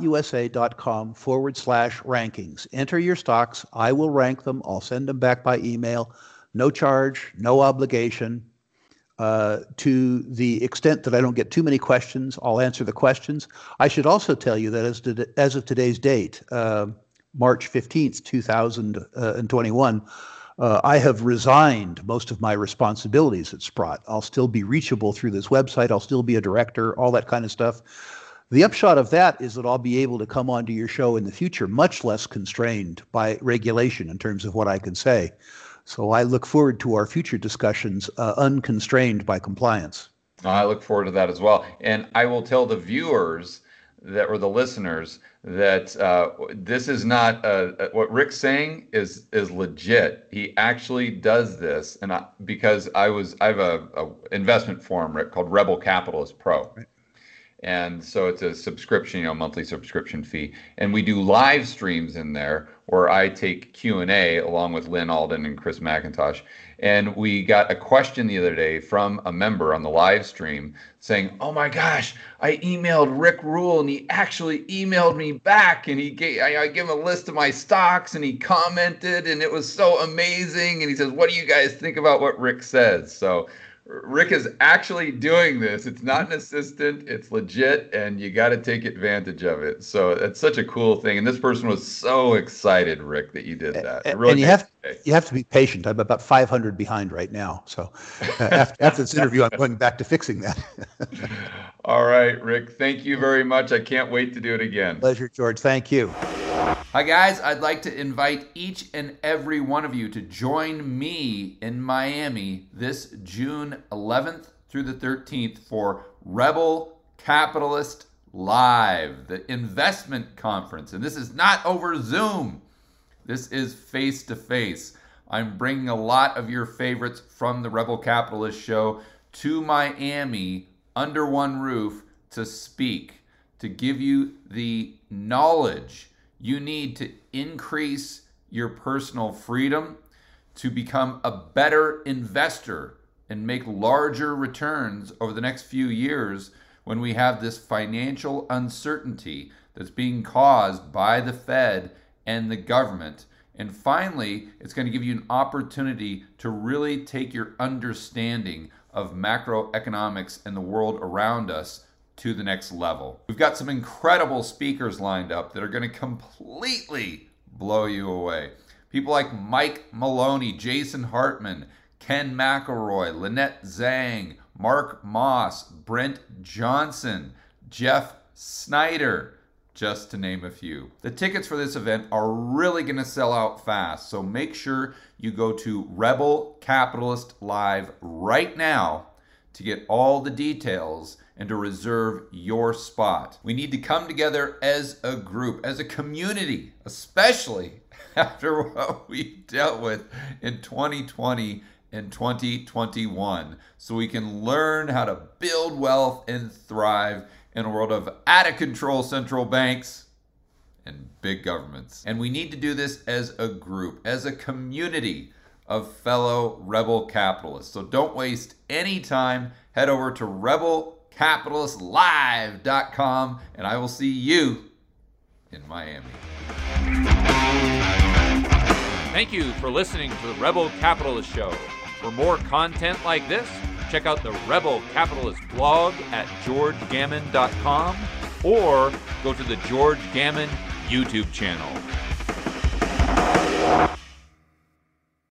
sprotusa.com/rankings. Enter your stocks. I will rank them. I'll send them back by email. No charge, no obligation. To the extent that I don't get too many questions, I'll answer the questions. I should also tell you that as of today's date, March 15th, 2021, I have resigned most of my responsibilities at Sprott. I'll still be reachable through this website. I'll still be a director, all that kind of stuff. The upshot of that is that I'll be able to come onto your show in the future, much less constrained by regulation in terms of what I can say. So I look forward to our future discussions, unconstrained by compliance. I look forward to that as well. And I will tell the viewers that or the listeners that this is not what Rick's saying is legit. He actually does this, and because I have a investment forum, Rick, called Rebel Capitalist Pro. Right. And so it's a subscription, monthly subscription fee. And we do live streams in there where I take Q&A along with Lynn Alden and Chris McIntosh. And we got a question the other day from a member on the live stream saying, "Oh my gosh, I emailed Rick Rule and he actually emailed me back, and I gave him a list of my stocks and he commented and it was so amazing." And he says, "What do you guys think about what Rick says?" So Rick is actually doing this. It's not an assistant. It's legit, and you got to take advantage of it. So it's such a cool thing. And this person was so excited, Rick, that you did that. Really, and you have to be patient. I'm about 500 behind right now. So after this interview, I'm going back to fixing that. All right, Rick. Thank you very much. I can't wait to do it again. Pleasure, George. Thank you. Hi guys, I'd like to invite each and every one of you to join me in Miami this June 11th through the 13th for Rebel Capitalist Live, the investment conference. And this is not over Zoom. This is face-to-face. I'm bringing a lot of your favorites from the Rebel Capitalist Show to Miami under one roof to speak, to give you the knowledge you need to increase your personal freedom, to become a better investor and make larger returns over the next few years when we have this financial uncertainty that's being caused by the Fed and the government. And finally, it's going to give you an opportunity to really take your understanding of macroeconomics and the world around us to the next level. We've got some incredible speakers lined up that are going to completely blow you away. People like Mike Maloney, Jason Hartman, Ken McElroy, Lynette Zhang, Mark Moss, Brent Johnson, Jeff Snyder, just to name a few. The tickets for this event are really going to sell out fast, so make sure you go to Rebel Capitalist Live right now to get all the details and to reserve your spot. We need to come together as a group, as a community, especially after what we dealt with in 2020 and 2021, so we can learn how to build wealth and thrive in a world of out-of-control central banks and big governments. And we need to do this as a group, as a community of fellow rebel capitalists. So don't waste any time. Head over to rebelcapitalistlive.com, and I will see you in Miami. Thank you for listening to the Rebel Capitalist Show. For more content like this, check out the Rebel Capitalist blog at georgegammon.com or go to the George Gammon YouTube channel.